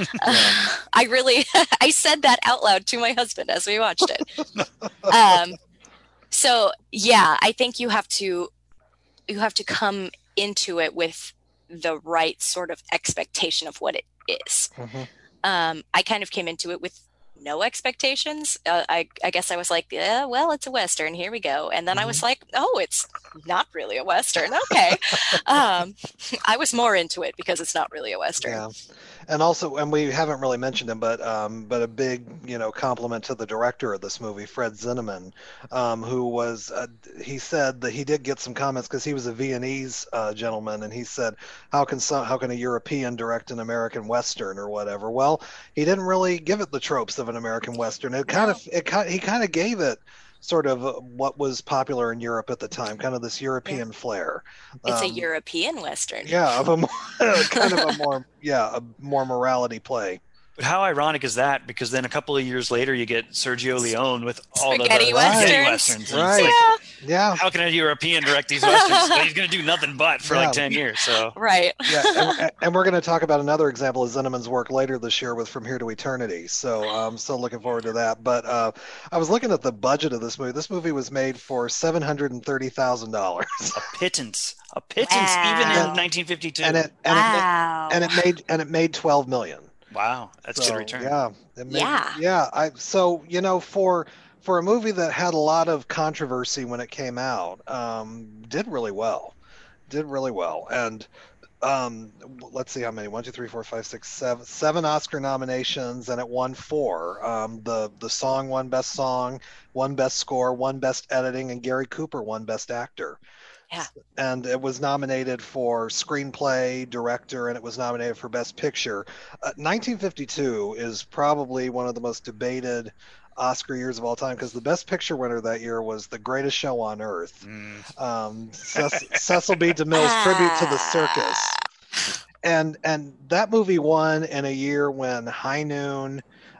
uh, I really, I said that out loud to my husband as we watched it. um, so yeah, I think you have to, you have to come into it with the right sort of expectation of what it is. Mhm. Um, I kind of came into it with no expectations. Uh, I, I guess I was like, yeah, well, it's a Western. Here we go. And then I was like, oh, it's not really a Western. Okay. um, I was more into it because it's not really a Western. Yeah. And also, and we haven't really mentioned him, but um, but a big, you know, compliment to the director of this movie, Fred Zinnemann, um, who was, uh, he said that he did get some comments because he was a Viennese uh, gentleman, and he said, how can some, how can a European direct an American Western or whatever? Well, he didn't really give it the tropes of an American Western. It kind of, it kind, he kind of gave it sort of uh, what was popular in Europe at the time, kind of this European yeah. flair. It's um, a European Western. Yeah, of a more, kind of a more, yeah, a more morality play. But how ironic is that? Because then a couple of years later, you get Sergio Leone with all spaghetti the westerns. spaghetti westerns. Right. Like, yeah. yeah. How can a European direct these westerns? Well, he's going to do nothing but for yeah. like ten years. So right. Yeah, and, and we're going to talk about another example of Zinnemann's work later this year with From Here to Eternity. So I'm still looking forward to that. But uh, I was looking at the budget of this movie. This movie was made for seven hundred and thirty thousand dollars. A pittance. A pittance, wow. even in and, nineteen fifty-two. And it and, wow. it, and it made and it made twelve million. Wow, that's so, good return. Yeah, it made, yeah, yeah. I so you know for for a movie that had a lot of controversy when it came out, um, did really well, did really well, and um, let's see how many one, two, three, four, five, six, seven, seven Oscar nominations, and it won four. Um, the the song won Best Song, won Best Score, won Best Editing, and Gary Cooper won Best Actor. Yeah. And it was nominated for screenplay, director, and it was nominated for Best Picture. Uh, nineteen fifty-two is probably one of the most debated Oscar years of all time because the Best Picture winner that year was The Greatest Show on Earth. Mm. Um, Cec- Cecil B. DeMille's Tribute to the Circus. And and that movie won in a year when High Noon,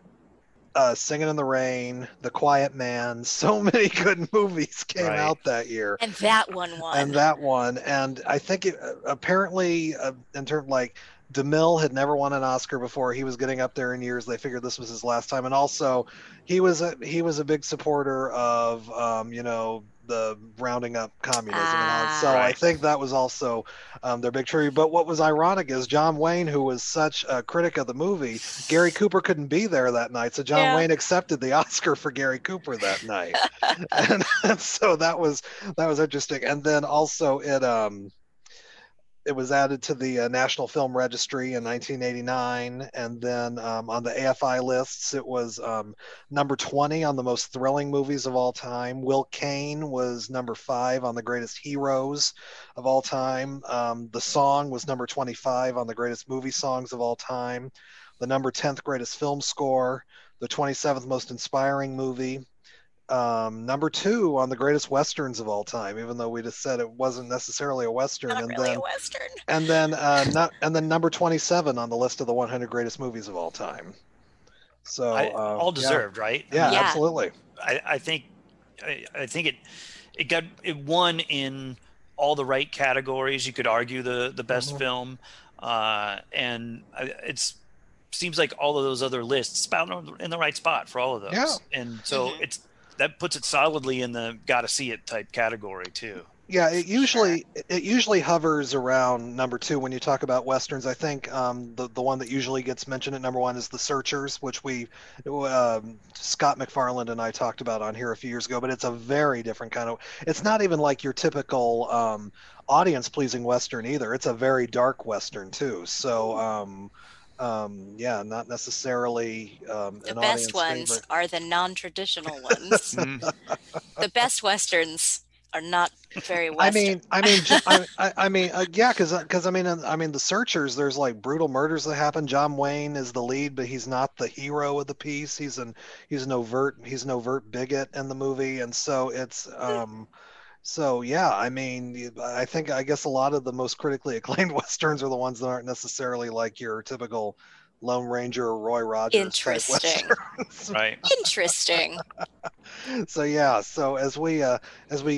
Uh, Singing in the Rain, The Quiet Man, so many good movies came right. out that year. And that one won. And that one. And I think it, apparently, uh, in terms like, DeMille had never won an Oscar before. He was getting up there in years. They figured this was his last time. And also, he was a, he was a big supporter of, um, you know, the rounding up communism ah, and all. So right. I think that was also um, their big tribute. But what was ironic is John Wayne, who was such a critic of the movie, Gary Cooper couldn't be there that night. So John yeah. Wayne accepted the Oscar for Gary Cooper that night. and, and so that was that was interesting. And then also it um it was added to the uh, National Film Registry in nineteen eighty-nine, and then um, on the A F I lists, it was um, number twenty on the most thrilling movies of all time. Will Kane was number five on the greatest heroes of all time. Um, the Song was number twenty-five on the greatest movie songs of all time. The number tenth greatest film score. The twenty-seventh most inspiring movie. Um, number two on the greatest westerns of all time, even though we just said it wasn't necessarily a western. Not and really then, a western. And then, uh, not, and then number twenty-seven on the list of the one hundred greatest movies of all time. So I, uh, all deserved, yeah. right? Yeah, yeah. absolutely. I, I think, I, I think it, it got it won in all the right categories. You could argue the the best mm-hmm. film, uh, and it's. Seems like all of those other lists about in the right spot for all of those. Yeah. And so mm-hmm. it's that puts it solidly in the gotta see it type category too. Yeah, it usually it usually hovers around number two when you talk about westerns. I think um, the the one that usually gets mentioned at number one is The Searchers, which we um, Scott McFarland and I talked about on here a few years ago. But it's a very different kind of. It's not even like your typical um, audience pleasing western either. It's a very dark western too. So. Um, Um, yeah, not necessarily um, the an best audience ones favorite. are the non-traditional ones. The best westerns are not very western. I mean, I mean, I, I, I mean, uh, yeah, because because I mean, I mean, The Searchers. There's like brutal murders that happen. John Wayne is the lead, but he's not the hero of the piece. He's an he's an overt he's an overt bigot in the movie, and so it's. Um, So, yeah, I mean, I think, I guess a lot of the most critically acclaimed Westerns are the ones that aren't necessarily like your typical Lone Ranger or Roy Rogers Interesting. type Westerns. Right. Interesting. So, yeah, so as we, uh, as we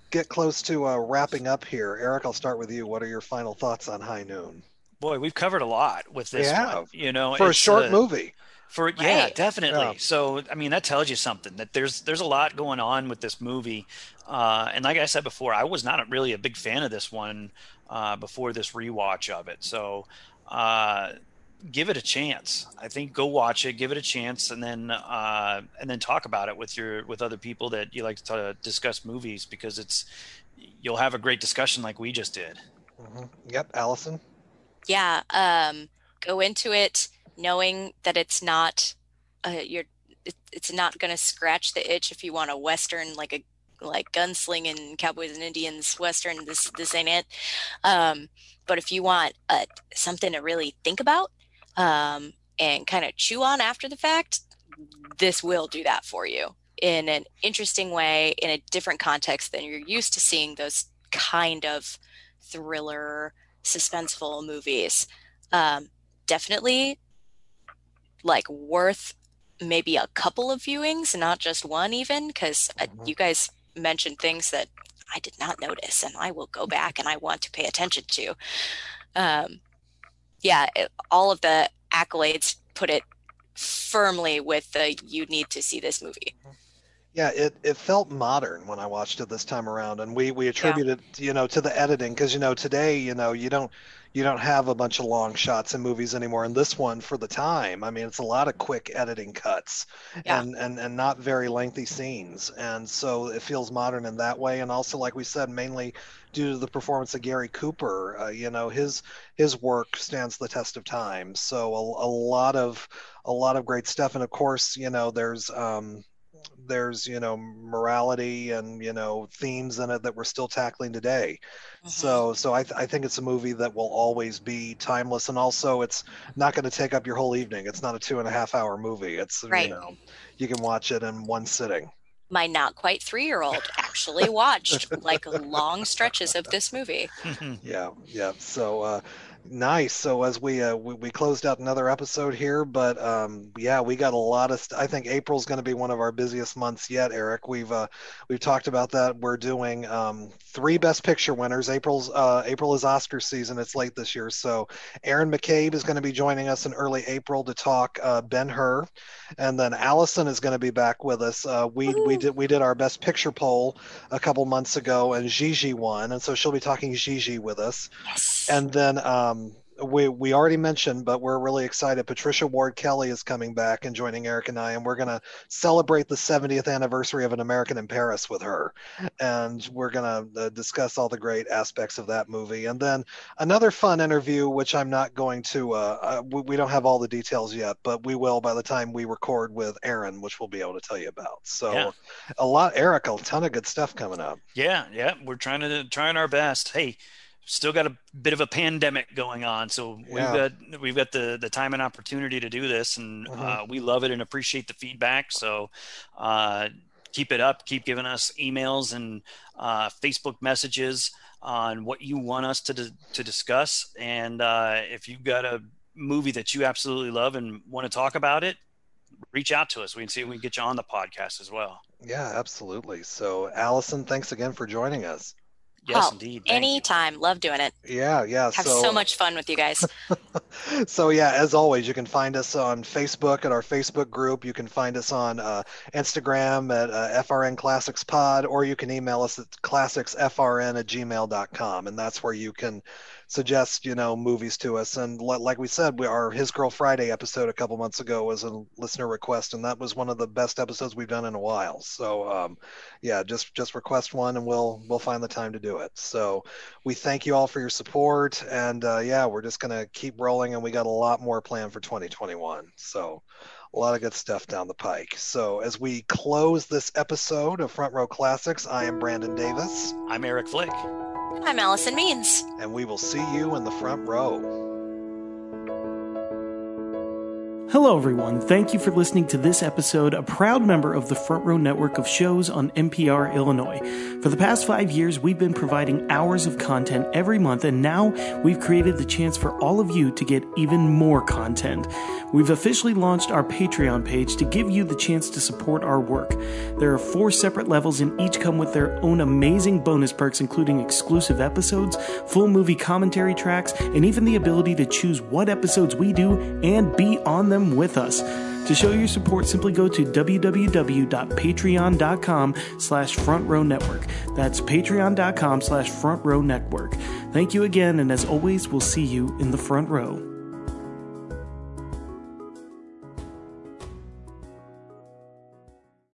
get close to uh, wrapping up here, Eric, I'll start with you. What are your final thoughts on High Noon? Boy, we've covered a lot with this yeah. one. You know, for a short uh, movie. For right. yeah, definitely. Yeah. So, I mean, that tells you something, that there's there's a lot going on with this movie. Uh, and like I said before, I was not really a big fan of this one uh, before this rewatch of it. So, uh, give it a chance. I think go watch it, give it a chance, and then uh, and then talk about it with your with other people that you like to discuss movies, because it's you'll have a great discussion like we just did. Mm-hmm. Yep, Allison. Yeah, um, go into it knowing that it's not uh, you're it, it's not going to scratch the itch if you want a Western, like a like gunslinging cowboys and Indians Western. This this ain't it. Um, but if you want uh, something to really think about um, and kind of chew on after the fact, this will do that for you in an interesting way, in a different context than you're used to seeing those kind of thriller, suspenseful movies. Um, definitely like worth maybe a couple of viewings, not just one even, because uh, mm-hmm. you guys mentioned things that I did not notice and I will go back and I want to pay attention to. Um, yeah, it, all of the accolades put it firmly with the you need to see this movie. Yeah, it, it felt modern when I watched it this time around, and we, we attribute yeah. it, you know, to the editing, because, you know, today, you know, you don't you don't have a bunch of long shots in movies anymore. And this one, for the time, I mean, it's a lot of quick editing cuts yeah. and, and, and not very lengthy scenes. And so it feels modern in that way. And also, like we said, mainly due to the performance of Gary Cooper, uh, you know, his his work stands the test of time. So a, a lot of a lot of great stuff. And of course, you know, there's um, there's, you know, morality and, you know, themes in it that we're still tackling today. Mm-hmm. So, so I, th- I think it's a movie that will always be timeless. And also it's not going to take up your whole evening. It's not a two and a half hour movie. It's, right. you know, you can watch it in one sitting. My not quite three-year-old actually watched like long stretches of this movie. Yeah. Yeah. So, uh, nice. So as we, uh, we we closed out another episode here, but um, yeah, we got a lot of. St- I think April's going to be one of our busiest months yet, Eric. We've uh, we've talked about that. We're doing um, three Best Picture winners. April's uh, April is Oscar season. It's late this year, so Aaron McCabe is going to be joining us in early April to talk uh, Ben-Hur, and then Allison is going to be back with us. Uh, we Ooh. we did we did our Best Picture poll a couple months ago, and Gigi won, and so she'll be talking Gigi with us. Yes. And then. Um, We we already mentioned, but we're really excited. Patricia Ward Kelly is coming back and joining Eric and I, and we're going to celebrate the seventieth anniversary of An American in Paris with her. And we're going to uh, discuss all the great aspects of that movie. And then another fun interview, which I'm not going to, uh, uh, we, we don't have all the details yet, but we will by the time we record with Aaron, which we'll be able to tell you about. So yeah. a lot, Eric, a ton of good stuff coming up. Yeah, yeah, we're trying to trying our best. Hey, still got a bit of a pandemic going on, so we've yeah. got we've got the the time and opportunity to do this, and mm-hmm. uh, we love it and appreciate the feedback. So uh, keep it up, keep giving us emails and uh, Facebook messages on what you want us to di- to discuss. And uh, if you've got a movie that you absolutely love and want to talk about it, reach out to us. We can see if we can get you on the podcast as well. Yeah, absolutely. So Allison, thanks again for joining us. Yes, oh, indeed. Thank anytime. you. Love doing it. Yeah, yeah. Have so, so much fun with you guys. So yeah, as always, you can find us on Facebook at our Facebook group. You can find us on uh, Instagram at uh, F R N Classics Pod, or you can email us at classics f r n at gmail dot com, and that's where you can suggest, you know, movies to us. And l- like we said, we our His Girl Friday episode a couple months ago was a listener request, and that was one of the best episodes we've done in a while. So um, yeah, just just request one, and we'll we'll find the time to do it. So we thank you all for your support, and uh, yeah, we're just gonna keep rolling, and we got a lot more planned for twenty twenty-one. So a lot of good stuff down the pike. So as we close this episode of Front Row Classics, I am Brandon Davis. I'm Eric Flick. I'm Allison Means. And we will see you in the front row. Hello, everyone. Thank you for listening to this episode, a proud member of the Front Row Network of shows on N P R Illinois. For the past five years, we've been providing hours of content every month, and now we've created the chance for all of you to get even more content. We've officially launched our Patreon page to give you the chance to support our work. There are four separate levels, and each come with their own amazing bonus perks, including exclusive episodes, full movie commentary tracks, and even the ability to choose what episodes we do and be on them with us. To show your support, simply go to www.patreon.com slash front row network. That's patreon.com slash front row network. Thank you again, and as always, we'll see you in the front row.